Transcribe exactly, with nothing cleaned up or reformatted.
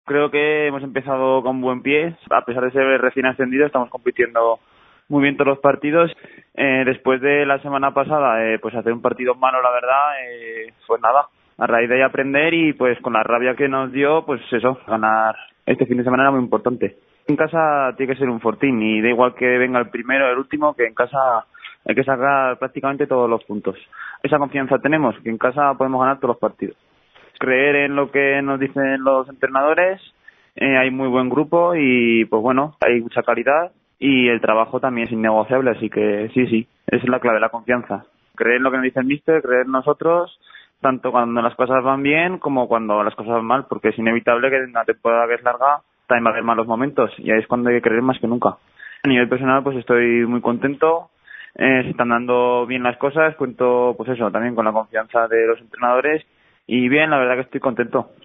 Creo que hemos empezado con buen pie. A pesar de ser recién ascendido, estamos compitiendo muy bien todos los partidos. Eh, después de la semana pasada, eh, pues hacer un partido malo, la verdad, eh, pues nada. A raíz de ahí aprender y pues con la rabia que nos dio, pues eso, ganar este fin de semana era muy importante. En casa tiene que ser un fortín y da igual que venga el primero o el último, que en casa hay que sacar prácticamente todos los puntos. Esa confianza tenemos, que en casa podemos ganar todos los partidos. Creer en lo que nos dicen los entrenadores, eh, hay muy buen grupo y pues bueno, hay mucha calidad y el trabajo también es innegociable, así que sí, sí, esa es la clave, la confianza. Creer en lo que nos dice el míster, creer en nosotros, tanto cuando las cosas van bien como cuando las cosas van mal, porque es inevitable que en una temporada que es larga también va a haber malos momentos y ahí es cuando hay que creer más que nunca. A nivel personal pues estoy muy contento, eh, se están dando bien las cosas, cuento pues eso, también con la confianza de los entrenadores y bien, la verdad que estoy contento.